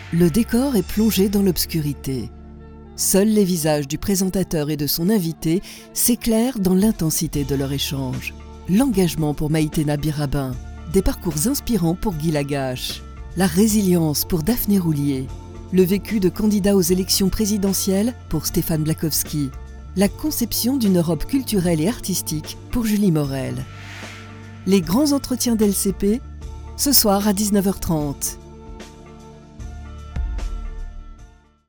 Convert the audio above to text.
Le décor est plongé dans l'obscurité. Seuls les visages du présentateur et de son invité s'éclairent dans l'intensité de leur échange. L'engagement pour Maïtena Birabin, des parcours inspirants pour Guy Lagache, la résilience pour Daphné Roulier, le vécu de candidat aux élections présidentielles pour Stéphane Blakowski, la conception d'une Europe culturelle et artistique pour Julie Morel. Les grands entretiens d'LCP, ce soir à 19h30.